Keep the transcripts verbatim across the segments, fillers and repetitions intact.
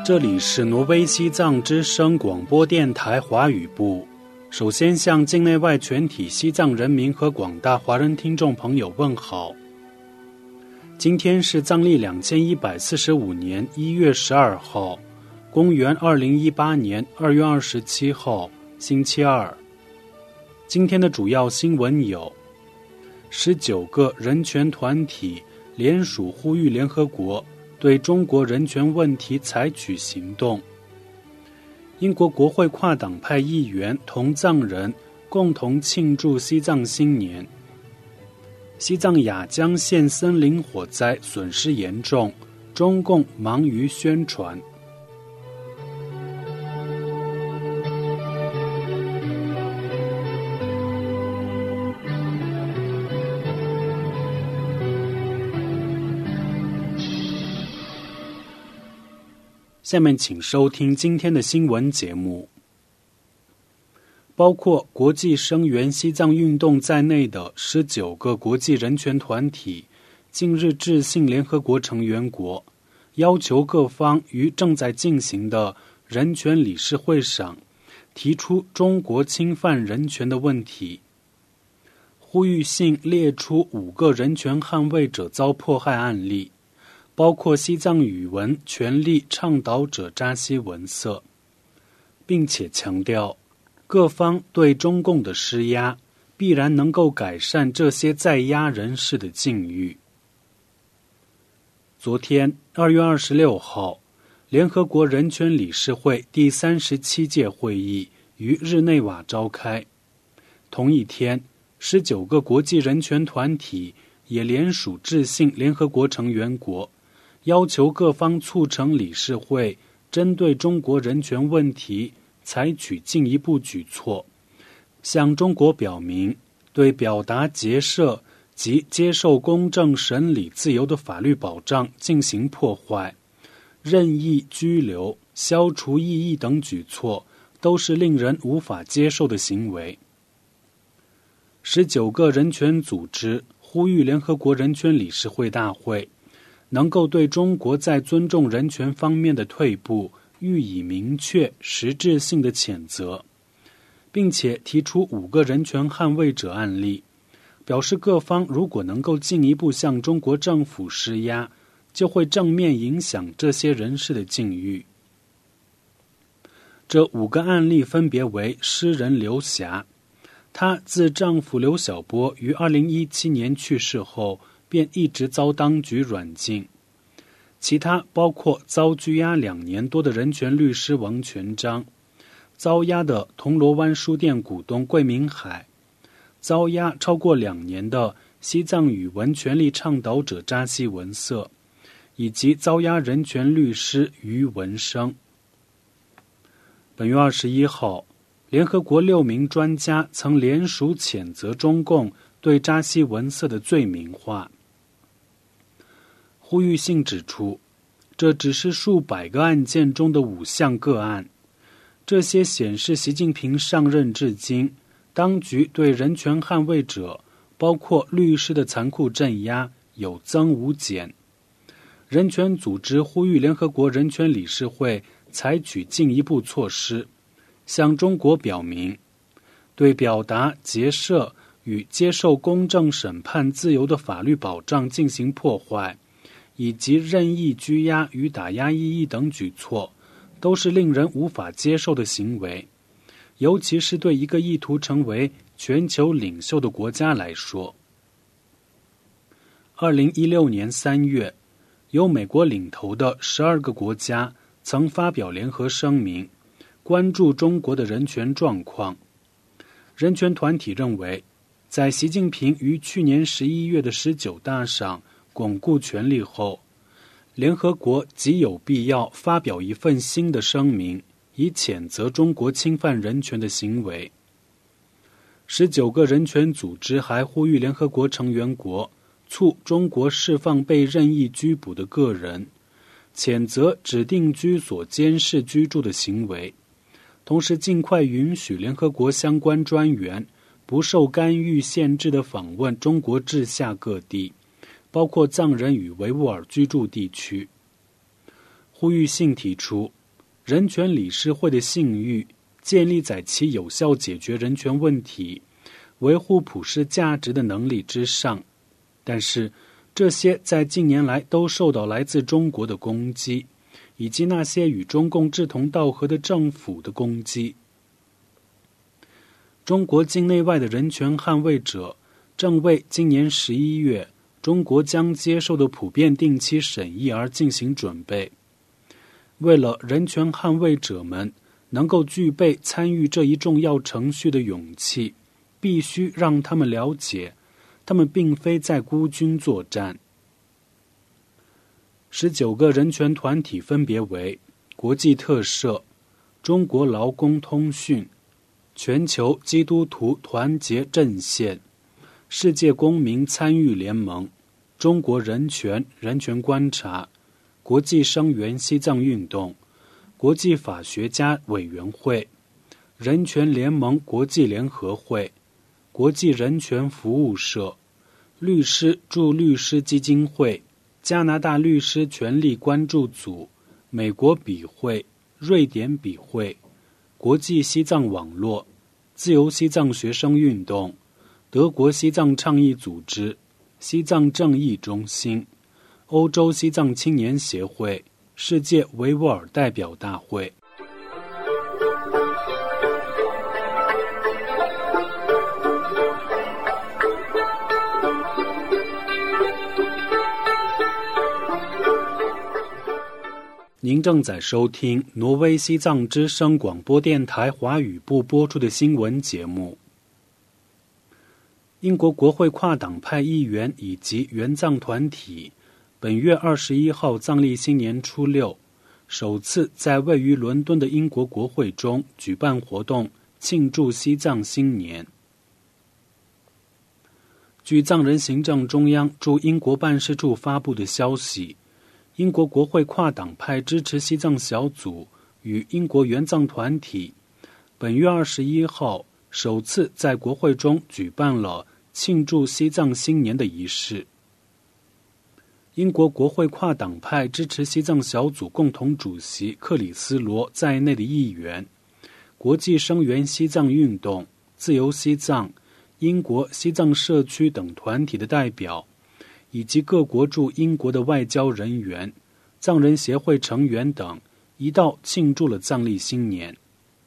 这里是挪威西藏之声广播电台华语部。首先向境内外全体西藏人民和广大华人听众朋友问好。今天是藏历两千一百四十五年一月十二号，公元二零一八年二月二十七号，星期二。今天的主要新闻有：十九个人权团体联署呼吁联合国对中国人权问题采取行动。英国国会跨党派议员同藏人共同庆祝西藏新年。西藏雅江县森林火灾损失严重，中共忙于宣传。下面请收听今天的新闻节目。包括国际声援西藏运动在内的十九个国际人权团体近日致信联合国成员国，要求各方于正在进行的人权理事会上提出中国侵犯人权的问题。呼吁信列出五个人权捍卫者遭迫害案例，包括西藏语文权利倡导者扎西文色，并且强调各方对中共的施压必然能够改善这些在押人士的境遇。昨天二月二十六号，联合国人权理事会第三十七届会议于日内瓦召开。同一天，十九个国际人权团体也联署致信联合国成员国，要求各方促成理事会针对中国人权问题采取进一步举措，向中国表明对表达、结社及接受公正审理自由的法律保障进行破坏，任意拘留、消除异议等举措都是令人无法接受的行为。十九个人权组织呼吁联合国人权理事会大会能够对中国在尊重人权方面的退步予以明确实质性的谴责，并且提出五个人权捍卫者案例，表示各方如果能够进一步向中国政府施压，就会正面影响这些人士的境遇。这五个案例分别为诗人刘霞，她自丈夫刘晓波于二零一七年去世后便一直遭当局软禁。其他包括遭拘押两年多的人权律师王全璋，遭押的铜锣湾书店股东桂明海，遭押超过两年的西藏语文权利倡导者扎西文色，以及遭押人权律师于文生。本月二十一号，联合国六名专家曾联署谴责中共对扎西文色的罪名化。呼吁信指出，这只是数百个案件中的五项个案，这些显示习近平上任至今，当局对人权捍卫者，包括律师的残酷镇压有增无减。人权组织呼吁联合国人权理事会采取进一步措施，向中国表明，对表达、结社与接受公正审判自由的法律保障进行破坏，以及任意拘押与打压异议等举措，都是令人无法接受的行为，尤其是对一个意图成为全球领袖的国家来说。二零一六年三月，由美国领头的十二个国家曾发表联合声明，关注中国的人权状况。人权团体认为，在习近平于去年十一月的十九大上巩固权力后，联合国极有必要发表一份新的声明，以谴责中国侵犯人权的行为。十九个人权组织还呼吁联合国成员国促中国释放被任意拘捕的个人，谴责指定居所监视居住的行为，同时尽快允许联合国相关专员不受干预限制地访问中国治下各地，包括藏人与维吾尔居住地区。呼呼吁信提出，人权理事会的信誉建立在其有效解决人权问题、维护普世价值的能力之上，但是这些在近年来都受到来自中国的攻击，以及那些与中共志同道合的政府的攻击。中国境内外的人权捍卫者正为今年十一月中国将接受的普遍定期审议而进行准备。为了人权捍卫者们能够具备参与这一重要程序的勇气，必须让他们了解，他们并非在孤军作战。十九个人权团体分别为国际特赦、中国劳工通讯、全球基督徒团结阵线、世界公民参与联盟、中国人权人权观察、国际声援西藏运动、国际法学家委员会、人权联盟国际联合会、国际人权服务社、律师驻律师基金会、加拿大律师权利关注组、美国笔会、瑞典笔会、国际西藏网络、自由西藏学生运动、德国西藏倡议组织、西藏正义中心、欧洲西藏青年协会、世界维吾尔代表大会。您正在收听挪威西藏之声广播电台华语部播出的新闻节目。英国国会跨党派议员以及援藏团体本月二十一号藏历新年初六，首次在位于伦敦的英国国会中举办活动，庆祝西藏新年。据藏人行政中央驻英国办事处发布的消息，英国国会跨党派支持西藏小组与英国援藏团体本月二十一号首次在国会中举办了庆祝西藏新年的仪式。英国国会跨党派支持西藏小组共同主席克里斯罗在内的议员、国际声援西藏运动、自由西藏、英国西藏社区等团体的代表，以及各国驻英国的外交人员、藏人协会成员等一道庆祝了藏历新年。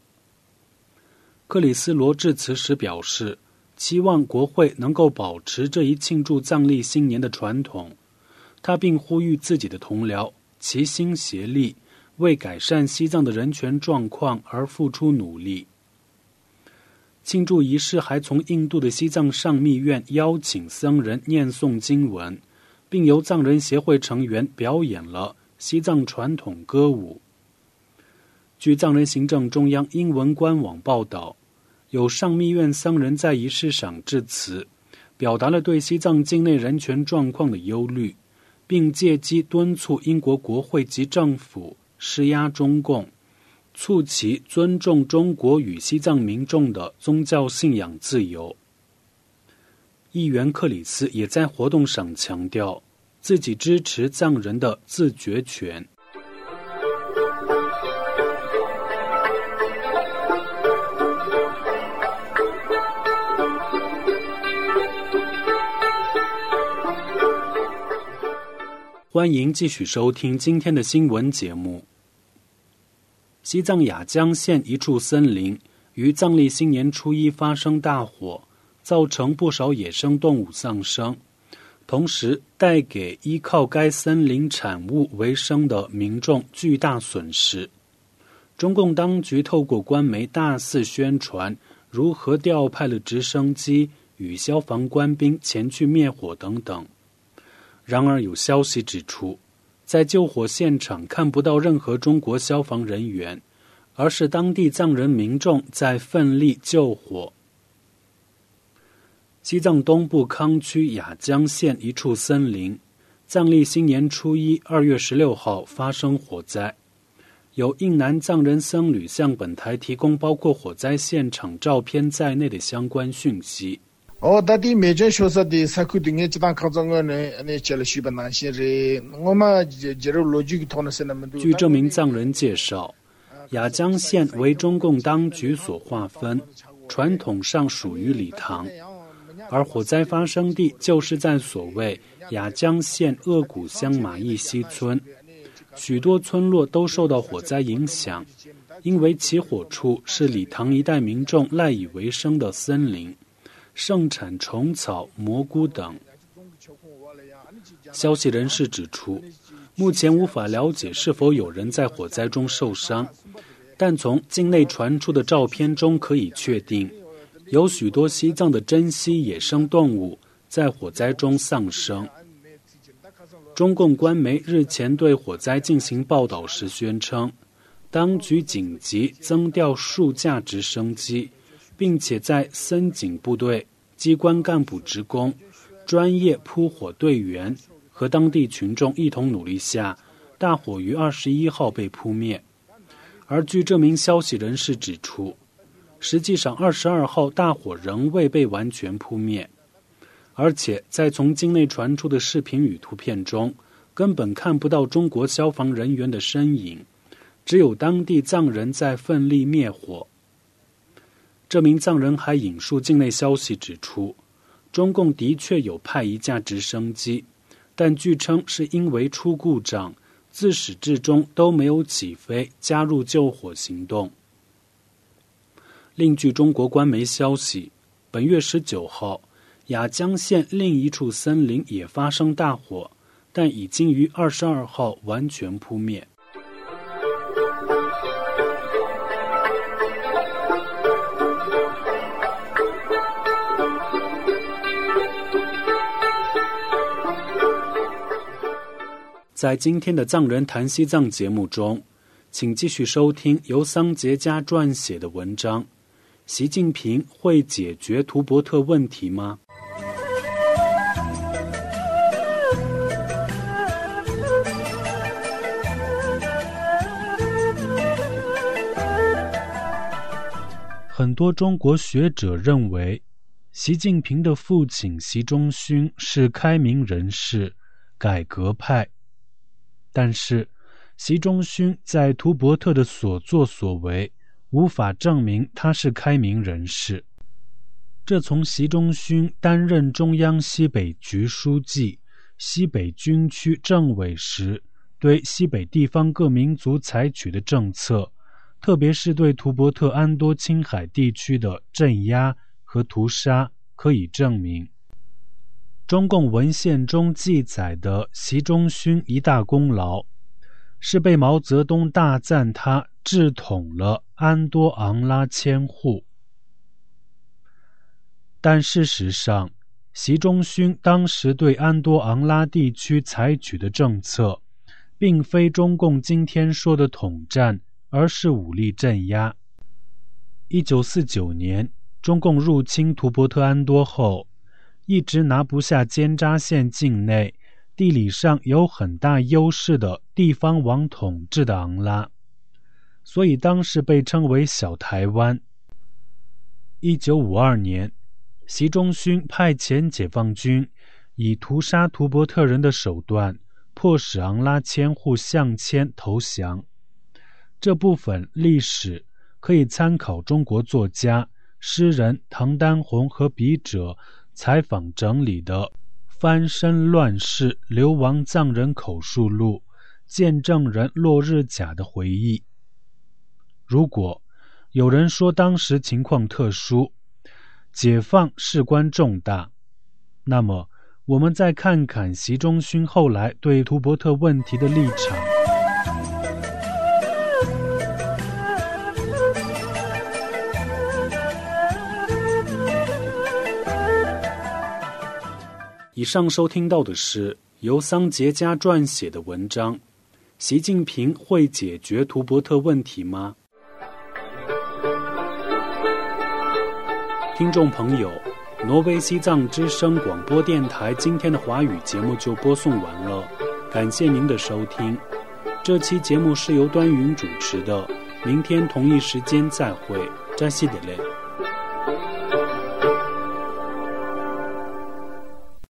克里斯罗致辞时表示，期望国会能够保持这一庆祝藏历新年的传统。他并呼吁自己的同僚齐心协力，为改善西藏的人权状况而付出努力。庆祝仪式还从印度的西藏上密院邀请僧人念诵经文，并由藏人协会成员表演了西藏传统歌舞。据藏人行政中央英文官网报道，有上密院僧人在仪式上致辞，表达了对西藏境内人权状况的忧虑，并借机敦促英国国会及政府施压中共，促其尊重中国与西藏民众的宗教信仰自由。议员克里斯也在活动上强调，自己支持藏人的自决权。欢迎继续收听今天的新闻节目。西藏雅江县一处森林于藏历新年初一发生大火，造成不少野生动物丧生，同时带给依靠该森林产物为生的民众巨大损失。中共当局透过官媒大肆宣传如何调派了直升机与消防官兵前去灭火等等。然而有消息指出，在救火现场看不到任何中国消防人员，而是当地藏人民众在奋力救火。西藏东部康区雅江县一处森林，藏历新年初一二月十六号发生火灾。有印南藏人僧侣向本台提供包括火灾现场照片在内的相关讯息。 哦，到底美军学说的三块多年，这当抗争呢，那接了许多那些人，我们接接着逻辑讨论是那么多。 据这名藏人介绍，雅江县为中共当局所划分，传统上属于理塘，而火灾发生地就是在所谓雅江县鄂古乡马邑西村，许多村落都受到火灾影响，因为起火处是理塘一带民众赖以为生的森林。盛产虫草、蘑菇等。消息人士指出，目前无法了解是否有人在火灾中受伤，但从境内传出的照片中可以确定，有许多西藏的珍稀野生动物在火灾中丧生。中共官媒日前对火灾进行报道时宣称，当局紧急增调数架直升机，并且在森警部队、机关干部职工、专业扑火队员和当地群众一同努力下，大火于二十一号被扑灭。而据这名消息人士指出，实际上二十二号大火仍未被完全扑灭，而且在从境内传出的视频与图片中，根本看不到中国消防人员的身影，只有当地藏人在奋力灭火。这名藏人还引述境内消息指出，中共的确有派一架直升机，但据称是因为出故障，自始至终都没有起飞加入救火行动。另据中国官媒消息，本月十九号，雅江县另一处森林也发生大火，但已经于二十二号完全扑灭。在今天的藏人谈西藏节目中，请继续收听由桑杰家撰写的文章。习近平会解决图伯特问题吗？很多中国学者认为，习近平的父亲习仲勋是开明人士、改革派。但是，习仲勋在图伯特的所作所为无法证明他是开明人士。这从习仲勋担任中央西北局书记、西北军区政委时，对西北地方各民族采取的政策，特别是对图伯特安多青海地区的镇压和屠杀，可以证明。中共文献中记载的习仲勋一大功劳，是被毛泽东大赞他治统了安多昂拉千户。但事实上，习仲勋当时对安多昂拉地区采取的政策，并非中共今天说的统战，而是武力镇压。一九四九年，中共入侵图伯特安多后，一直拿不下尖扎县境内地理上有很大优势的地方王统治的昂拉，所以当时被称为小台湾。一九五二年，习仲勋派遣解放军以屠杀图伯特人的手段，迫使昂拉千户向迁投降。这部分历史可以参考中国作家、诗人唐丹红和笔者采访整理的《翻身乱世流亡藏人口述录》见证人落日甲的回忆。如果有人说当时情况特殊，解放事关重大，那么我们再看看习仲勋后来对图伯特问题的立场。以上收听到的是由桑杰家撰写的文章《习近平会解决图伯特问题吗》。听众朋友，挪威西藏之声广播电台今天的华语节目就播送完了，感谢您的收听。这期节目是由端云主持的，明天同一时间再会，扎西德勒。